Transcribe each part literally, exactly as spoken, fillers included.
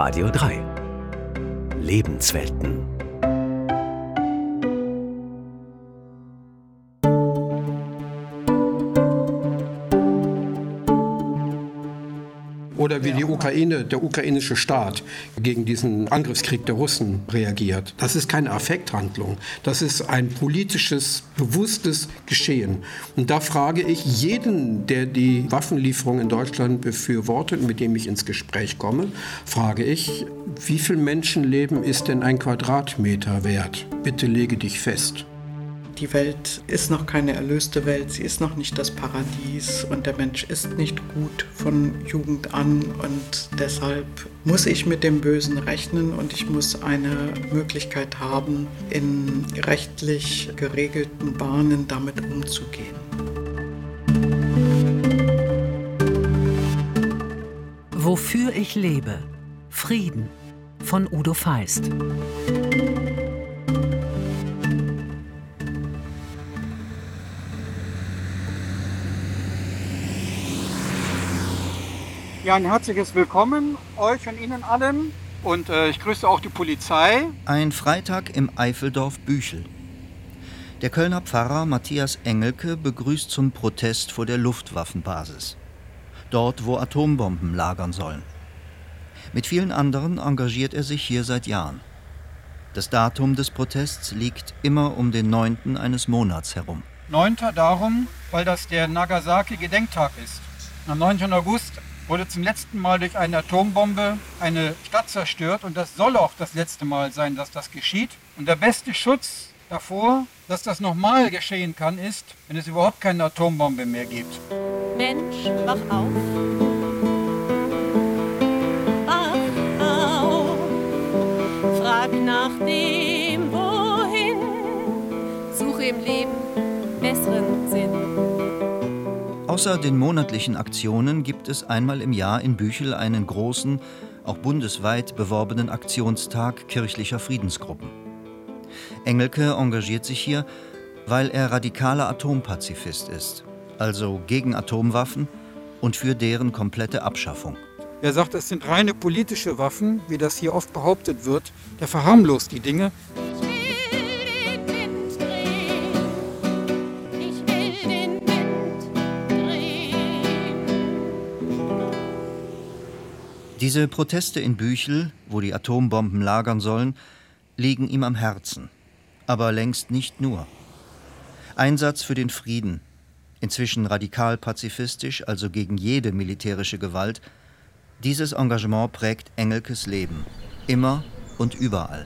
Radio drei. Lebenswelten. Oder wie die Ukraine, der ukrainische Staat gegen diesen Angriffskrieg der Russen reagiert. Das ist keine Affekthandlung. Das ist ein politisches, bewusstes Geschehen. Und da frage ich jeden, der die Waffenlieferung in Deutschland befürwortet, mit dem ich ins Gespräch komme, frage ich, wie viel Menschenleben ist denn ein Quadratmeter wert? Bitte lege dich fest. Die Welt ist noch keine erlöste Welt, sie ist noch nicht das Paradies und der Mensch ist nicht gut von Jugend an und deshalb muss ich mit dem Bösen rechnen und ich muss eine Möglichkeit haben, in rechtlich geregelten Bahnen damit umzugehen. Wofür ich lebe. Frieden von Udo Feist. Ja, ein herzliches Willkommen euch und Ihnen allen und äh, ich grüße auch die Polizei. Ein Freitag im Eifeldorf Büchel. Der Kölner Pfarrer Matthias Engelke begrüßt zum Protest vor der Luftwaffenbasis. Dort, wo Atombomben lagern sollen. Mit vielen anderen engagiert er sich hier seit Jahren. Das Datum des Protests liegt immer um den neunten eines Monats herum. neunter darum, weil das der Nagasaki-Gedenktag ist. Am neunten August wurde zum letzten Mal durch eine Atombombe eine Stadt zerstört und das soll auch das letzte Mal sein, dass das geschieht. Und der beste Schutz davor, dass das nochmal geschehen kann, ist, wenn es überhaupt keine Atombombe mehr gibt. Mensch, wach auf. Wach auf. Frag nach dem Wohin. Suche im Leben besseren Sinn. Außer den monatlichen Aktionen gibt es einmal im Jahr in Büchel einen großen, auch bundesweit beworbenen Aktionstag kirchlicher Friedensgruppen. Engelke engagiert sich hier, weil er radikaler Atompazifist ist, also gegen Atomwaffen und für deren komplette Abschaffung. Wer sagt, es sind reine politische Waffen, wie das hier oft behauptet wird, der verharmlost die Dinge. Diese Proteste in Büchel, wo die Atombomben lagern sollen, liegen ihm am Herzen. Aber längst nicht nur. Einsatz für den Frieden, inzwischen radikal pazifistisch, also gegen jede militärische Gewalt, dieses Engagement prägt Engelkes Leben. Immer und überall.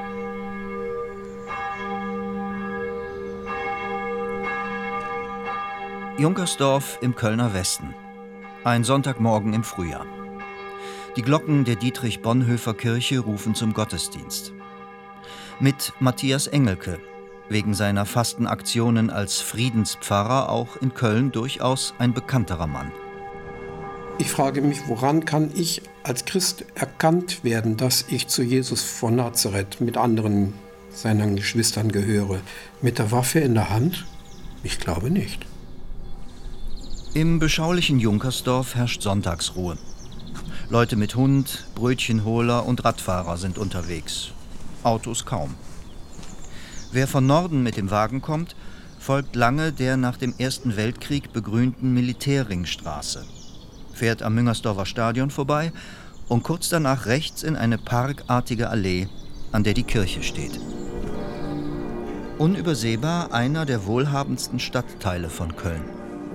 Junkersdorf im Kölner Westen. Ein Sonntagmorgen im Frühjahr. Die Glocken der Dietrich-Bonhoeffer-Kirche rufen zum Gottesdienst. Mit Matthias Engelke, wegen seiner Fastenaktionen als Friedenspfarrer auch in Köln durchaus ein bekannterer Mann. Ich frage mich, woran kann ich als Christ erkannt werden, dass ich zu Jesus von Nazareth mit anderen seinen Geschwistern gehöre? Mit der Waffe in der Hand? Ich glaube nicht. Im beschaulichen Junkersdorf herrscht Sonntagsruhe. Leute mit Hund, Brötchenholer und Radfahrer sind unterwegs. Autos kaum. Wer von Norden mit dem Wagen kommt, folgt lange der nach dem Ersten Weltkrieg begrünten Militärringstraße, fährt am Müngersdorfer Stadion vorbei und kurz danach rechts in eine parkartige Allee, an der die Kirche steht. Unübersehbar einer der wohlhabendsten Stadtteile von Köln.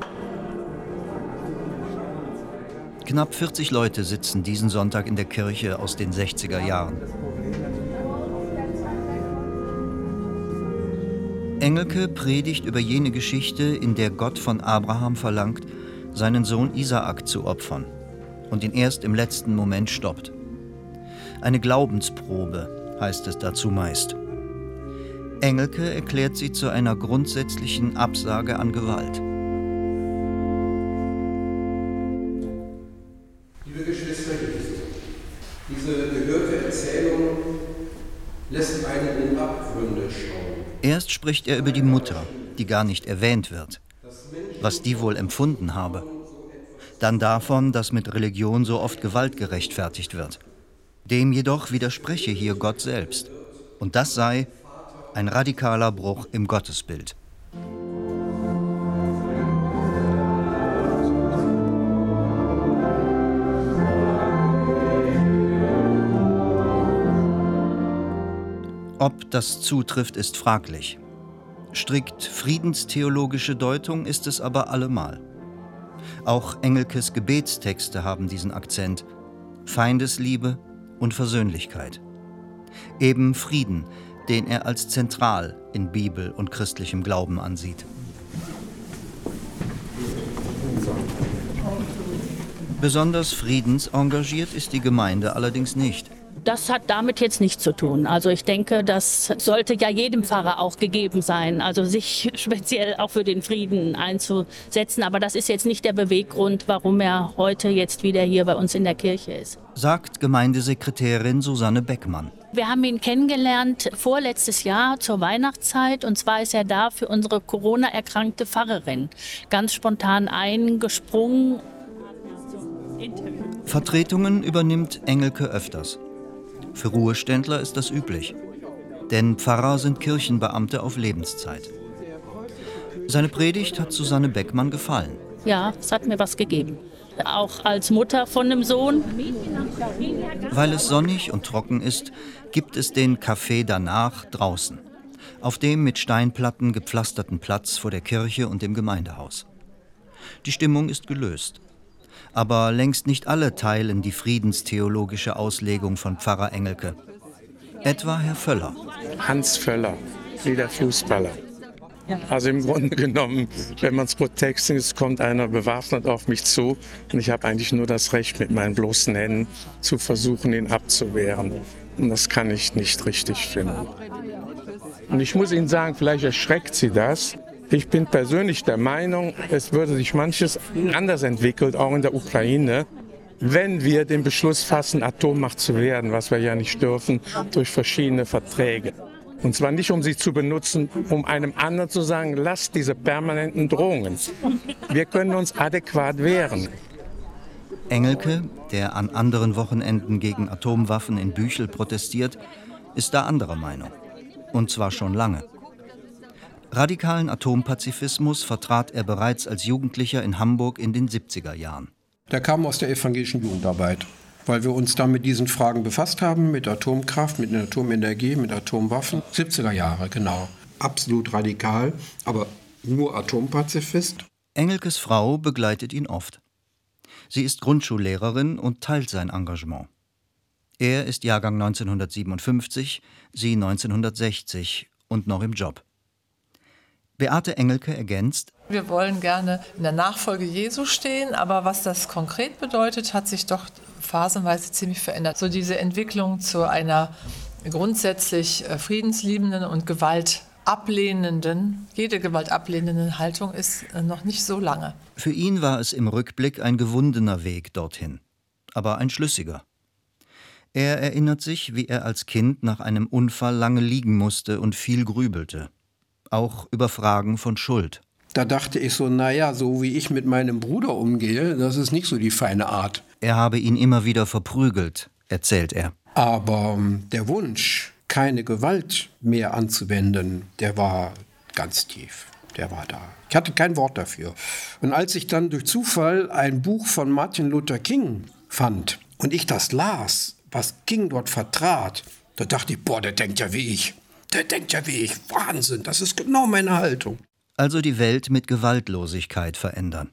Knapp vierzig Leute sitzen diesen Sonntag in der Kirche aus den sechziger Jahren. Engelke predigt über jene Geschichte, in der Gott von Abraham verlangt, seinen Sohn Isaak zu opfern und ihn erst im letzten Moment stoppt. Eine Glaubensprobe heißt es dazu meist. Engelke erklärt sie zu einer grundsätzlichen Absage an Gewalt. Liebe Geschwister, diese gehörte Erzählung lässt einen in Abgründe schauen. Erst spricht er über die Mutter, die gar nicht erwähnt wird, was die wohl empfunden habe. Dann davon, dass mit Religion so oft Gewalt gerechtfertigt wird. Dem jedoch widerspreche hier Gott selbst. Und das sei ein radikaler Bruch im Gottesbild. Ob das zutrifft, ist fraglich. Strikt friedenstheologische Deutung ist es aber allemal. Auch Engelkes Gebetstexte haben diesen Akzent: Feindesliebe und Versöhnlichkeit. Eben Frieden, den er als zentral in Bibel und christlichem Glauben ansieht. Besonders friedensengagiert ist die Gemeinde allerdings nicht. Das hat damit jetzt nichts zu tun. Also ich denke, das sollte ja jedem Pfarrer auch gegeben sein, also sich speziell auch für den Frieden einzusetzen. Aber das ist jetzt nicht der Beweggrund, warum er heute jetzt wieder hier bei uns in der Kirche ist. Sagt Gemeindesekretärin Susanne Beckmann. Wir haben ihn kennengelernt vorletztes Jahr zur Weihnachtszeit. Und zwar ist er da für unsere Corona-erkrankte Pfarrerin ganz spontan eingesprungen. Vertretungen übernimmt Engelke öfters. Für Ruheständler ist das üblich, denn Pfarrer sind Kirchenbeamte auf Lebenszeit. Seine Predigt hat Susanne Beckmann gefallen. Ja, es hat mir was gegeben. Auch als Mutter von einem Sohn. Weil es sonnig und trocken ist, gibt es den Kaffee danach draußen, auf dem mit Steinplatten gepflasterten Platz vor der Kirche und dem Gemeindehaus. Die Stimmung ist gelöst. Aber längst nicht alle teilen die friedenstheologische Auslegung von Pfarrer Engelke. Etwa Herr Völler. Hans Völler, wie der Fußballer. Also im Grunde genommen, wenn man es protexten ist, kommt einer bewaffnet auf mich zu und ich habe eigentlich nur das Recht, mit meinen bloßen Händen zu versuchen, ihn abzuwehren. Und das kann ich nicht richtig finden. Und ich muss Ihnen sagen, vielleicht erschreckt Sie das. Ich bin persönlich der Meinung, es würde sich manches anders entwickelt, auch in der Ukraine, wenn wir den Beschluss fassen, Atommacht zu werden, was wir ja nicht dürfen, durch verschiedene Verträge. Und zwar nicht, um sie zu benutzen, um einem anderen zu sagen, lasst diese permanenten Drohungen. Wir können uns adäquat wehren. Engelke, der an anderen Wochenenden gegen Atomwaffen in Büchel protestiert, ist da anderer Meinung. Und zwar schon lange. Radikalen Atompazifismus vertrat er bereits als Jugendlicher in Hamburg in den siebziger Jahren. Der kam aus der evangelischen Jugendarbeit, weil wir uns da mit diesen Fragen befasst haben, mit Atomkraft, mit Atomenergie, mit Atomwaffen. siebziger Jahre, genau. Absolut radikal, aber nur Atompazifist. Engelkes Frau begleitet ihn oft. Sie ist Grundschullehrerin und teilt sein Engagement. Er ist Jahrgang neunzehnhundertsiebenundfünfzig, sie neunzehnhundertsechzig und noch im Job. Beate Engelke ergänzt: Wir wollen gerne in der Nachfolge Jesu stehen, aber was das konkret bedeutet, hat sich doch phasenweise ziemlich verändert. So diese Entwicklung zu einer grundsätzlich friedensliebenden und gewaltablehnenden, jede Gewalt ablehnenden Haltung ist noch nicht so lange. Für ihn war es im Rückblick ein gewundener Weg dorthin, aber ein schlüssiger. Er erinnert sich, wie er als Kind nach einem Unfall lange liegen musste und viel grübelte. Auch über Fragen von Schuld. Da dachte ich so, naja, so wie ich mit meinem Bruder umgehe, das ist nicht so die feine Art. Er habe ihn immer wieder verprügelt, erzählt er. Aber der Wunsch, keine Gewalt mehr anzuwenden, der war ganz tief. Der war da. Ich hatte kein Wort dafür. Und als ich dann durch Zufall ein Buch von Martin Luther King fand und ich das las, was King dort vertrat, da dachte ich, boah, der denkt ja wie ich. Der denkt ja wie ich. Wahnsinn, das ist genau meine Haltung. Also die Welt mit Gewaltlosigkeit verändern.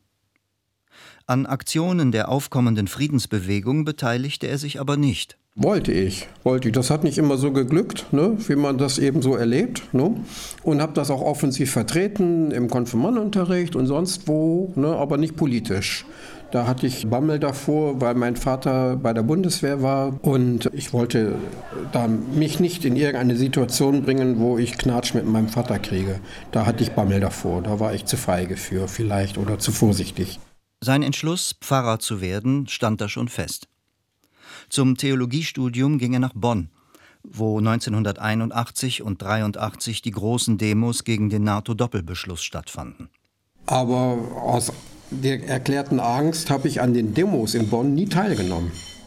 An Aktionen der aufkommenden Friedensbewegung beteiligte er sich aber nicht. Wollte ich, wollte ich. Das hat nicht immer so geglückt, ne, wie man das eben so erlebt. Ne? Und habe das auch offensiv vertreten im Konfirmandenunterricht und sonst wo, ne, aber nicht politisch. Da hatte ich Bammel davor, weil mein Vater bei der Bundeswehr war und ich wollte da mich nicht in irgendeine Situation bringen, wo ich Knatsch mit meinem Vater kriege. Da hatte ich Bammel davor, da war ich zu feige für vielleicht oder zu vorsichtig. Sein Entschluss, Pfarrer zu werden, stand da schon fest. Zum Theologiestudium ging er nach Bonn, wo neunzehnhunderteinundachtzig und dreiundachtzig die großen Demos gegen den NATO-Doppelbeschluss stattfanden. Aber aus der erklärten Angst habe ich an den Demos in Bonn nie teilgenommen.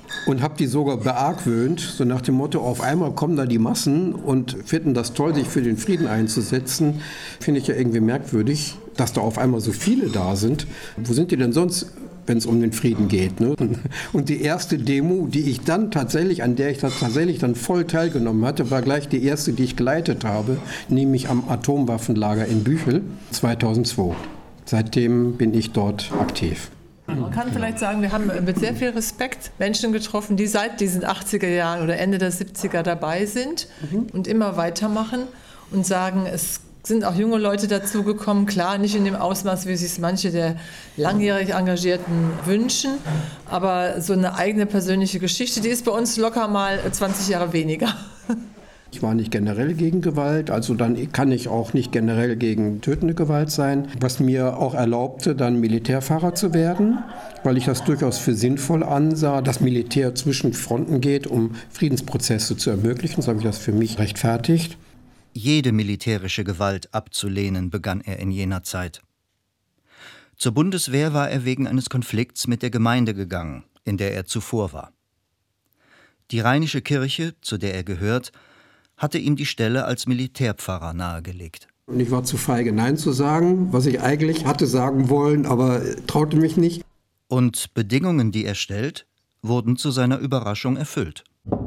und habe die sogar beargwöhnt, so nach dem Motto, auf einmal kommen da die Massen und finden das toll, sich für den Frieden einzusetzen. Finde ich ja irgendwie merkwürdig, dass da auf einmal so viele da sind. Wo sind die denn sonst, wenn es um den Frieden geht? Ne? Und die erste Demo, die ich dann tatsächlich, an der ich dann tatsächlich dann voll teilgenommen hatte, war gleich die erste, die ich geleitet habe, nämlich am Atomwaffenlager in Büchel zweitausendzwei. Seitdem bin ich dort aktiv. Man kann vielleicht sagen, wir haben mit sehr viel Respekt Menschen getroffen, die seit diesen achtziger Jahren oder Ende der siebziger dabei sind und immer weitermachen und sagen, es sind auch junge Leute dazugekommen, klar, nicht in dem Ausmaß, wie sich es manche der langjährig Engagierten wünschen, aber so eine eigene persönliche Geschichte, die ist bei uns locker mal zwanzig Jahre weniger. Ich war nicht generell gegen Gewalt, also dann kann ich auch nicht generell gegen tötende Gewalt sein, was mir auch erlaubte, dann Militärfahrer zu werden, weil ich das durchaus für sinnvoll ansah, dass Militär zwischen Fronten geht, um Friedensprozesse zu ermöglichen. So habe ich das für mich rechtfertigt. Jede militärische Gewalt abzulehnen, begann er in jener Zeit. Zur Bundeswehr war er wegen eines Konflikts mit der Gemeinde gegangen, in der er zuvor war. Die Rheinische Kirche, zu der er gehört, hatte ihm die Stelle als Militärpfarrer nahegelegt. Und ich war zu feige, Nein zu sagen, was ich eigentlich hatte sagen wollen, aber traute mich nicht. Und Bedingungen, die er stellt, wurden zu seiner Überraschung erfüllt.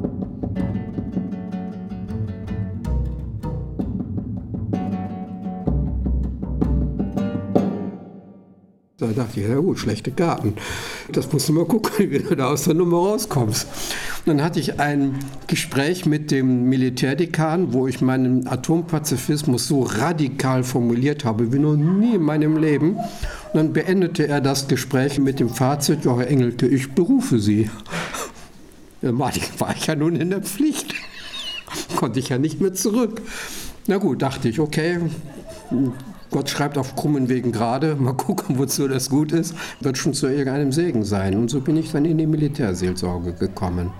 Da dachte ich, ja gut, schlechte Karten. Das musst du mal gucken, wie du da aus der Nummer rauskommst. Und dann hatte ich ein Gespräch mit dem Militärdekan, wo ich meinen Atompazifismus so radikal formuliert habe, wie noch nie in meinem Leben. Und dann beendete er das Gespräch mit dem Fazit, ja, Herr Engelke, ich berufe Sie. Da war ich ja nun in der Pflicht. Konnte ich ja nicht mehr zurück. Na gut, dachte ich, okay, Gott schreibt auf krummen Wegen gerade, mal gucken, wozu das gut ist, wird schon zu irgendeinem Segen sein. Und so bin ich dann in die Militärseelsorge gekommen.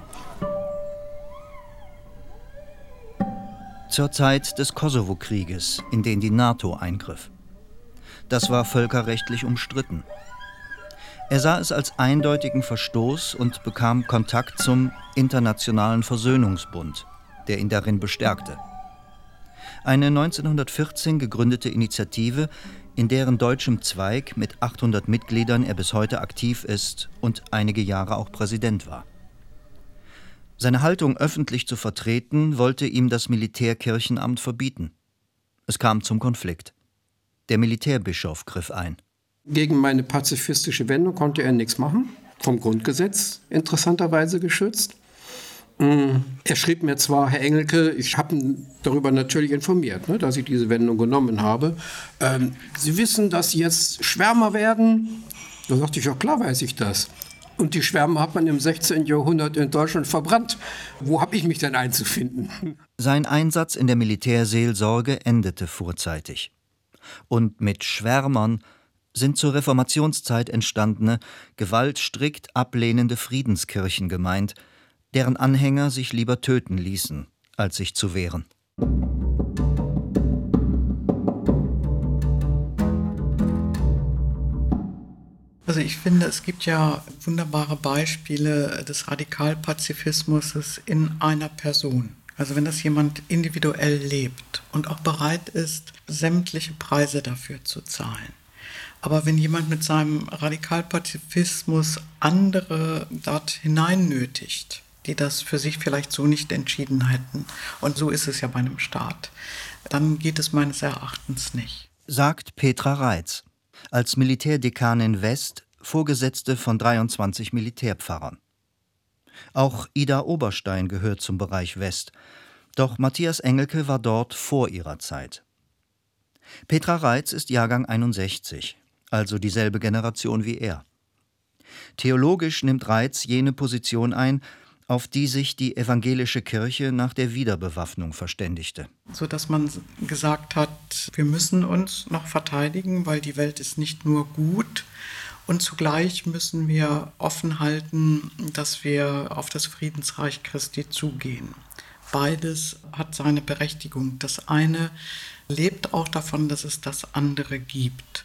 Zur Zeit des Kosovo-Krieges, in den die NATO eingriff. Das war völkerrechtlich umstritten. Er sah es als eindeutigen Verstoß und bekam Kontakt zum Internationalen Versöhnungsbund, der ihn darin bestärkte. Eine neunzehnhundertvierzehn gegründete Initiative, in deren deutschem Zweig mit achthundert Mitgliedern er bis heute aktiv ist und einige Jahre auch Präsident war. Seine Haltung öffentlich zu vertreten, wollte ihm das Militärkirchenamt verbieten. Es kam zum Konflikt. Der Militärbischof griff ein. Gegen meine pazifistische Wendung konnte er nichts machen, vom Grundgesetz interessanterweise geschützt. Er schrieb mir zwar, Herr Engelke, ich habe ihn darüber natürlich informiert, ne, dass ich diese Wendung genommen habe. Ähm, Sie wissen, dass Sie jetzt Schwärmer werden? Da sagte ich, ja klar weiß ich das. Und die Schwärme hat man im sechzehnten Jahrhundert in Deutschland verbrannt. Wo habe ich mich denn einzufinden? Sein Einsatz in der Militärseelsorge endete vorzeitig. Und mit Schwärmern sind zur Reformationszeit entstandene, Gewalt strikt ablehnende Friedenskirchen gemeint, deren Anhänger sich lieber töten ließen, als sich zu wehren. Also ich finde, es gibt ja wunderbare Beispiele des Radikalpazifismus in einer Person. Also wenn das jemand individuell lebt und auch bereit ist, sämtliche Preise dafür zu zahlen. Aber wenn jemand mit seinem Radikalpazifismus andere dort hineinnötigt, die das für sich vielleicht so nicht entschieden hätten, und so ist es ja bei einem Staat, dann geht es meines Erachtens nicht. Sagt Petra Reitz, als Militärdekanin West, Vorgesetzte von dreiundzwanzig Militärpfarrern. Auch Ida Oberstein gehört zum Bereich West, doch Matthias Engelke war dort vor ihrer Zeit. Petra Reitz ist Jahrgang einundsechzig, also dieselbe Generation wie er. Theologisch nimmt Reitz jene Position ein, auf die sich die evangelische Kirche nach der Wiederbewaffnung verständigte. So dass man gesagt hat, wir müssen uns noch verteidigen, weil die Welt ist nicht nur gut. Und zugleich müssen wir offen halten, dass wir auf das Friedensreich Christi zugehen. Beides hat seine Berechtigung. Das eine lebt auch davon, dass es das andere gibt.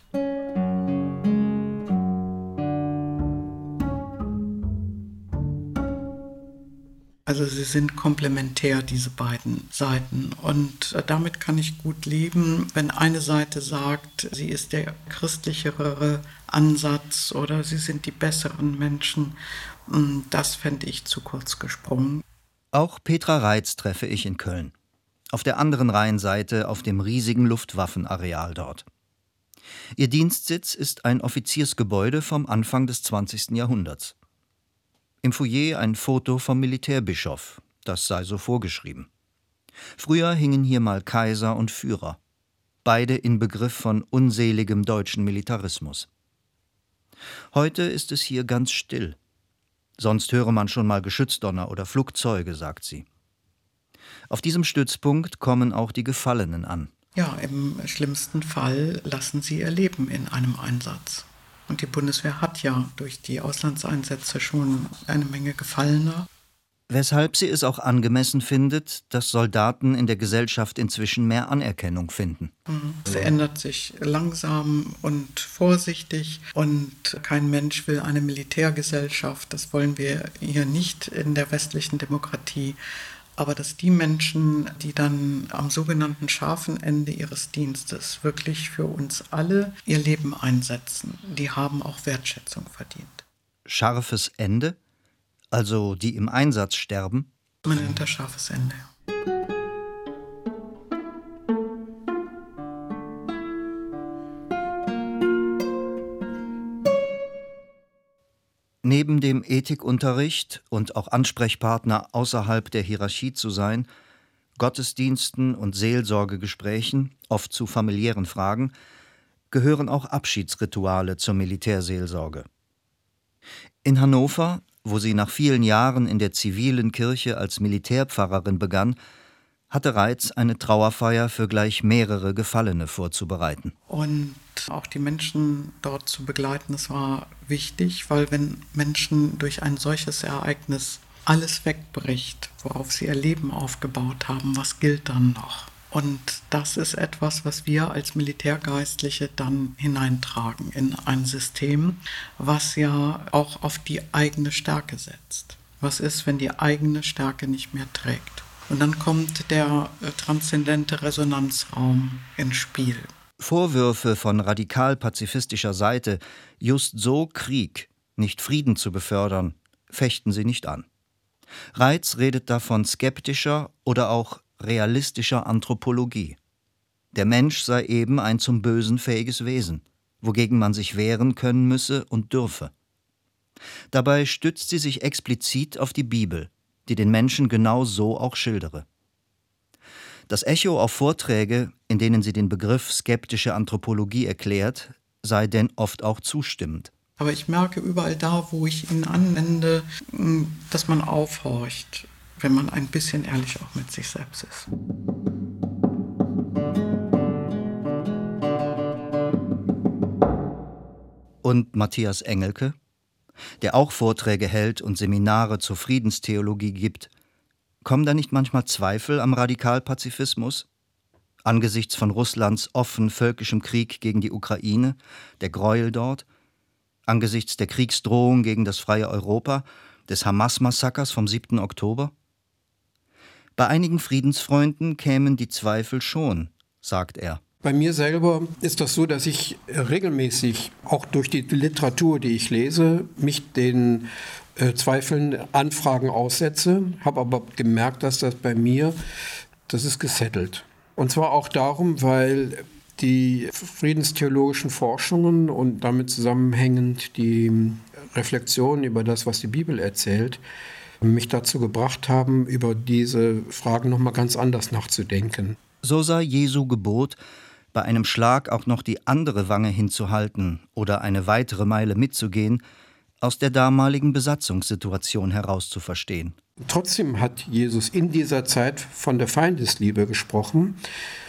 Also sie sind komplementär, diese beiden Seiten. Und damit kann ich gut leben, wenn eine Seite sagt, sie ist der christlichere Ansatz oder sie sind die besseren Menschen. Das fände ich zu kurz gesprungen. Auch Petra Reitz treffe ich in Köln. Auf der anderen Rheinseite, auf dem riesigen Luftwaffenareal dort. Ihr Dienstsitz ist ein Offiziersgebäude vom Anfang des zwanzigsten Jahrhunderts. Im Foyer ein Foto vom Militärbischof, das sei so vorgeschrieben. Früher hingen hier mal Kaiser und Führer, beide in Begriff von unseligem deutschen Militarismus. Heute ist es hier ganz still. Sonst höre man schon mal Geschützdonner oder Flugzeuge, sagt sie. Auf diesem Stützpunkt kommen auch die Gefallenen an. Ja, im schlimmsten Fall lassen sie ihr Leben in einem Einsatz. Und die Bundeswehr hat ja durch die Auslandseinsätze schon eine Menge Gefallener. Weshalb sie es auch angemessen findet, dass Soldaten in der Gesellschaft inzwischen mehr Anerkennung finden. Es ändert sich langsam und vorsichtig und kein Mensch will eine Militärgesellschaft. Das wollen wir hier nicht in der westlichen Demokratie. Aber dass die Menschen, die dann am sogenannten scharfen Ende ihres Dienstes wirklich für uns alle ihr Leben einsetzen, die haben auch Wertschätzung verdient. Scharfes Ende? Also die im Einsatz sterben? Man nennt das scharfes Ende. Neben dem Ethikunterricht und auch Ansprechpartner außerhalb der Hierarchie zu sein, Gottesdiensten und Seelsorgegesprächen, oft zu familiären Fragen, gehören auch Abschiedsrituale zur Militärseelsorge. In Hannover, wo sie nach vielen Jahren in der zivilen Kirche als Militärpfarrerin begann, hatte Reitz eine Trauerfeier für gleich mehrere Gefallene vorzubereiten. Und auch die Menschen dort zu begleiten, das war wichtig, weil wenn Menschen durch ein solches Ereignis alles wegbricht, worauf sie ihr Leben aufgebaut haben, was gilt dann noch? Und das ist etwas, was wir als Militärgeistliche dann hineintragen in ein System, was ja auch auf die eigene Stärke setzt. Was ist, wenn die eigene Stärke nicht mehr trägt? Und dann kommt der äh, transzendente Resonanzraum ins Spiel. Vorwürfe von radikal-pazifistischer Seite, just so Krieg, nicht Frieden zu befördern, fechten sie nicht an. Reitz redet da von skeptischer oder auch realistischer Anthropologie. Der Mensch sei eben ein zum Bösen fähiges Wesen, wogegen man sich wehren können müsse und dürfe. Dabei stützt sie sich explizit auf die Bibel, die den Menschen genau so auch schildere. Das Echo auf Vorträge, in denen sie den Begriff skeptische Anthropologie erklärt, sei denn oft auch zustimmend. Aber ich merke überall da, wo ich ihn anwende, dass man aufhorcht, wenn man ein bisschen ehrlich auch mit sich selbst ist. Und Matthias Engelke, der auch Vorträge hält und Seminare zur Friedenstheologie gibt, kommen da nicht manchmal Zweifel am Radikalpazifismus? Angesichts von Russlands offen völkischem Krieg gegen die Ukraine, der Gräuel dort, angesichts der Kriegsdrohung gegen das freie Europa, des Hamas-Massakers vom siebten Oktober? Bei einigen Friedensfreunden kämen die Zweifel schon, sagt er. Bei mir selber ist das so, dass ich regelmäßig, auch durch die Literatur, die ich lese, mich den äh, Zweifeln, Anfragen aussetze, habe aber gemerkt, dass das bei mir, das ist gesettelt. Und zwar auch darum, weil die friedenstheologischen Forschungen und damit zusammenhängend die Reflexion über das, was die Bibel erzählt, mich dazu gebracht haben, über diese Fragen nochmal ganz anders nachzudenken. So sei Jesu Gebot, bei einem Schlag auch noch die andere Wange hinzuhalten oder eine weitere Meile mitzugehen, aus der damaligen Besatzungssituation heraus zu verstehen. Trotzdem hat Jesus in dieser Zeit von der Feindesliebe gesprochen.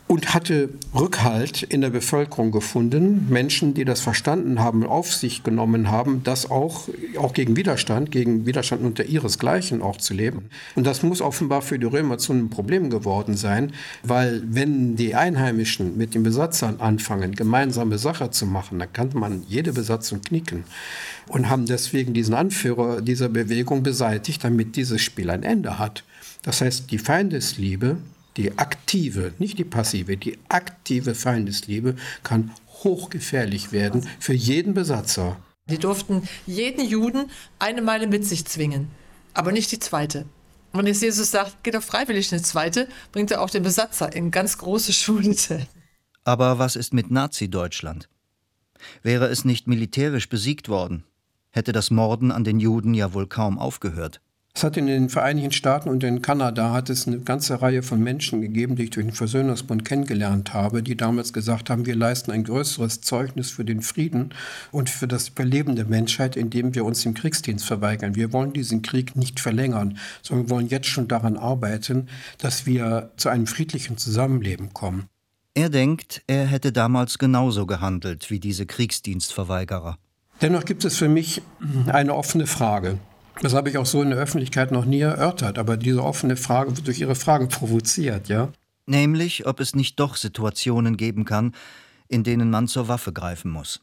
und hatte Rückhalt in der Bevölkerung gefunden. Menschen, die das verstanden haben, auf sich genommen haben, das auch, auch gegen Widerstand, gegen Widerstand unter ihresgleichen auch zu leben. Und das muss offenbar für die Römer zu einem Problem geworden sein, weil wenn die Einheimischen mit den Besatzern anfangen, gemeinsame Sache zu machen, dann kann man jede Besatzung knicken und haben deswegen diesen Anführer dieser Bewegung beseitigt, damit dieses Spiel ein Ende hat. Das heißt, die Feindesliebe, die aktive, nicht die passive, die aktive Feindesliebe kann hochgefährlich werden für jeden Besatzer. Die durften jeden Juden eine Meile mit sich zwingen, aber nicht die zweite. Und wenn jetzt Jesus sagt, geht doch freiwillig eine zweite, bringt er auch den Besatzer in ganz große Schulde. Aber was ist mit Nazi-Deutschland? Wäre es nicht militärisch besiegt worden, hätte das Morden an den Juden ja wohl kaum aufgehört. Es hat in den Vereinigten Staaten und in Kanada hat es eine ganze Reihe von Menschen gegeben, die ich durch den Versöhnungsbund kennengelernt habe, die damals gesagt haben, wir leisten ein größeres Zeugnis für den Frieden und für das Überleben der Menschheit, indem wir uns dem Kriegsdienst verweigern. Wir wollen diesen Krieg nicht verlängern, sondern wir wollen jetzt schon daran arbeiten, dass wir zu einem friedlichen Zusammenleben kommen. Er denkt, er hätte damals genauso gehandelt wie diese Kriegsdienstverweigerer. Dennoch gibt es für mich eine offene Frage. Das habe ich auch so in der Öffentlichkeit noch nie erörtert, aber diese offene Frage wird durch Ihre Fragen provoziert, ja? Nämlich, ob es nicht doch Situationen geben kann, in denen man zur Waffe greifen muss.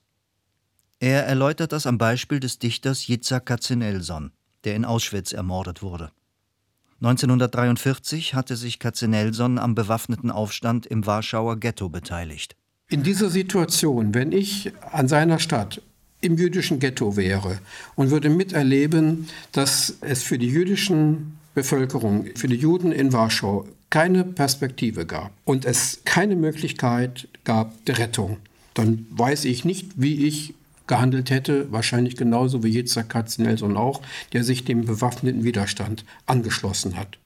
Er erläutert das am Beispiel des Dichters Yitzhak Katzenelson, der in Auschwitz ermordet wurde. neunzehnhundertdreiundvierzig hatte sich Katzenelson am bewaffneten Aufstand im Warschauer Ghetto beteiligt. In dieser Situation, wenn ich an seiner Stadt im jüdischen Ghetto wäre und würde miterleben, dass es für die jüdischen Bevölkerung, für die Juden in Warschau keine Perspektive gab und es keine Möglichkeit gab der Rettung, dann weiß ich nicht, wie ich gehandelt hätte, wahrscheinlich genauso wie Yitzhak Katzenelson auch, der sich dem bewaffneten Widerstand angeschlossen hat.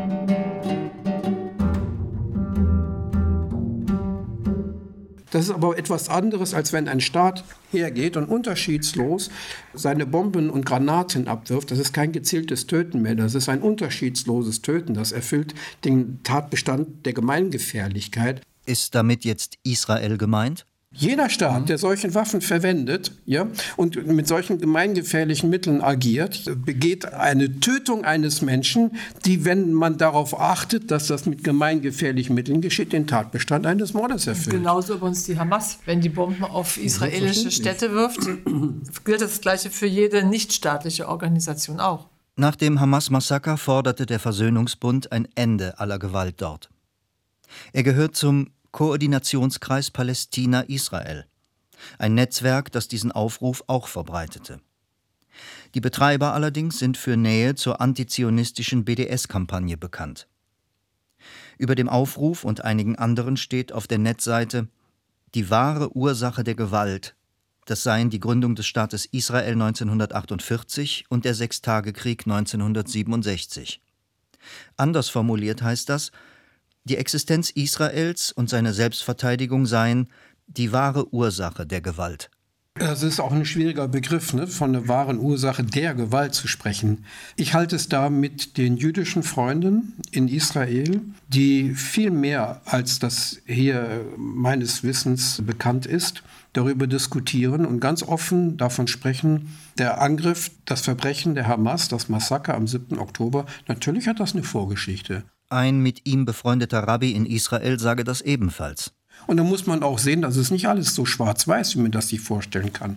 Das ist aber etwas anderes, als wenn ein Staat hergeht und unterschiedslos seine Bomben und Granaten abwirft. Das ist kein gezieltes Töten mehr, das ist ein unterschiedsloses Töten. Das erfüllt den Tatbestand der Gemeingefährlichkeit. Ist damit jetzt Israel gemeint? Jeder Staat, der solche Waffen verwendet, ja, und mit solchen gemeingefährlichen Mitteln agiert, begeht eine Tötung eines Menschen, die, wenn man darauf achtet, dass das mit gemeingefährlichen Mitteln geschieht, den Tatbestand eines Mordes erfüllt. Genauso übrigens die Hamas. Wenn die Bomben auf israelische Städte wirft, gilt das Gleiche für jede nichtstaatliche Organisation auch. Nach dem Hamas-Massaker forderte der Versöhnungsbund ein Ende aller Gewalt dort. Er gehört zum Koordinationskreis Palästina-Israel, ein Netzwerk, das diesen Aufruf auch verbreitete. Die Betreiber allerdings sind für Nähe zur antizionistischen B D S-Kampagne bekannt. Über dem Aufruf und einigen anderen steht auf der Netzseite: Die wahre Ursache der Gewalt, das seien die Gründung des Staates Israel neunzehnhundertachtundvierzig und der Sechstagekrieg neunzehnhundertsiebenundsechzig. Anders formuliert heißt das: Die Existenz Israels und seine Selbstverteidigung seien die wahre Ursache der Gewalt. Das ist auch ein schwieriger Begriff, ne, von der wahren Ursache der Gewalt zu sprechen. Ich halte es da mit den jüdischen Freunden in Israel, die viel mehr als das hier meines Wissens bekannt ist, darüber diskutieren und ganz offen davon sprechen, der Angriff, das Verbrechen der Hamas, das Massaker am siebten Oktober, natürlich hat das eine Vorgeschichte. Ein mit ihm befreundeter Rabbi in Israel sage das ebenfalls. Und da muss man auch sehen, dass es nicht alles so schwarz-weiß, wie man das sich vorstellen kann.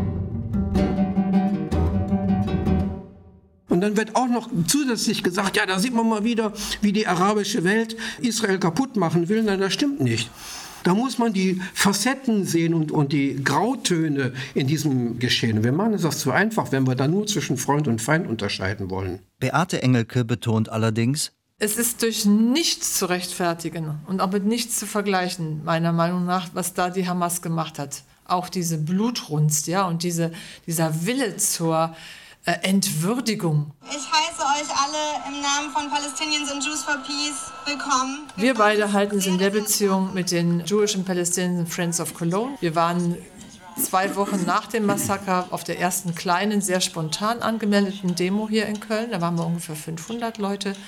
Und dann wird auch noch zusätzlich gesagt, ja, da sieht man mal wieder, wie die arabische Welt Israel kaputt machen will. Nein, das stimmt nicht. Da muss man die Facetten sehen und, und die Grautöne in diesem Geschehen. Wir machen es das zu einfach, wenn wir da nur zwischen Freund und Feind unterscheiden wollen. Beate Engelke betont allerdings: Es ist durch nichts zu rechtfertigen und auch mit nichts zu vergleichen, meiner Meinung nach, was da die Hamas gemacht hat. Auch diese Blutrunst, ja, und diese, dieser Wille zur äh, Entwürdigung. Ich heiße euch alle im Namen von Palestinians and Jews for Peace willkommen. Wir beide halten es in der Beziehung mit den Jewish and Palestinian Friends of Cologne. Wir waren zwei Wochen nach dem Massaker auf der ersten kleinen, sehr spontan angemeldeten Demo hier in Köln. Da waren wir ungefähr fünfhundert Leute.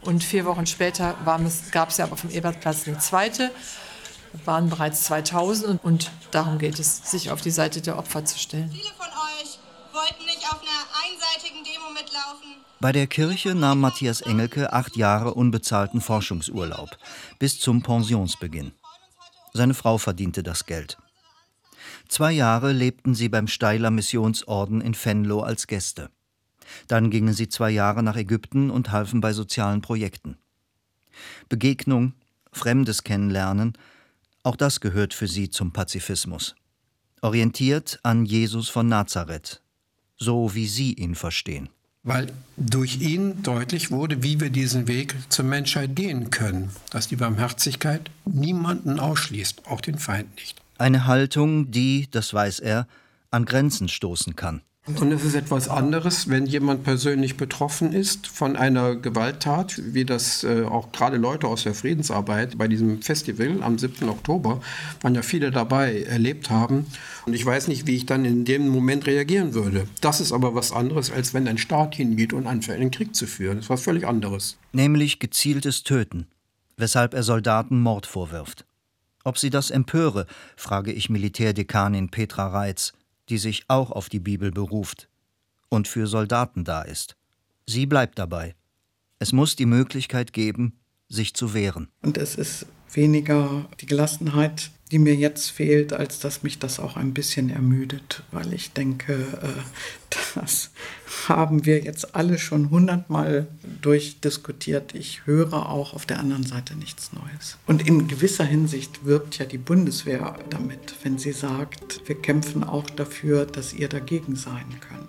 Und vier Wochen später gab es ja aber vom Ebertplatz eine zweite, waren bereits zweitausend und darum geht es, sich auf die Seite der Opfer zu stellen. Viele von euch wollten nicht auf einer einseitigen Demo mitlaufen. Bei der Kirche nahm Matthias Engelke acht Jahre unbezahlten Forschungsurlaub, bis zum Pensionsbeginn. Seine Frau verdiente das Geld. Zwei Jahre lebten sie beim Steyler Missionsorden in Venlo als Gäste. Dann gingen sie zwei Jahre nach Ägypten und halfen bei sozialen Projekten. Begegnung, Fremdes kennenlernen, auch das gehört für sie zum Pazifismus. Orientiert an Jesus von Nazareth, so wie sie ihn verstehen. Weil durch ihn deutlich wurde, wie wir diesen Weg zur Menschheit gehen können. Dass die Barmherzigkeit niemanden ausschließt, auch den Feind nicht. Eine Haltung, die, das weiß er, an Grenzen stoßen kann. Und es ist etwas anderes, wenn jemand persönlich betroffen ist von einer Gewalttat, wie das äh, auch gerade Leute aus der Friedensarbeit bei diesem Festival am siebten Oktober, waren ja viele dabei, erlebt haben. Und ich weiß nicht, wie ich dann in dem Moment reagieren würde. Das ist aber was anderes, als wenn ein Staat hingeht und anfängt, einen Krieg zu führen. Das ist was völlig anderes. Nämlich gezieltes Töten, weshalb er Soldaten Mord vorwirft. Ob sie das empöre, frage ich Militärdekanin Petra Reitz, die sich auch auf die Bibel beruft und für Soldaten da ist. Sie bleibt dabei. Es muss die Möglichkeit geben, sich zu wehren. Und es ist weniger die Gelassenheit, die mir jetzt fehlt, als dass mich das auch ein bisschen ermüdet, weil ich denke, das haben wir jetzt alle schon hundertmal durchdiskutiert. Ich höre auch auf der anderen Seite nichts Neues. Und in gewisser Hinsicht wirbt ja die Bundeswehr damit, wenn sie sagt, wir kämpfen auch dafür, dass ihr dagegen sein könnt.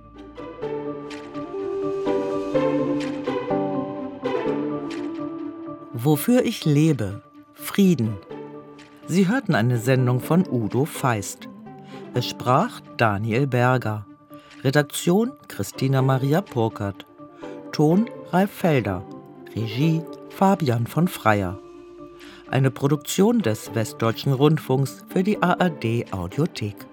Wofür ich lebe, Frieden. Sie hörten eine Sendung von Udo Feist. Es sprach Daniel Berger. Redaktion Christina Maria Burkhardt. Ton Ralf Felder. Regie Fabian von Freyer. Eine Produktion des Westdeutschen Rundfunks für die A R D Audiothek.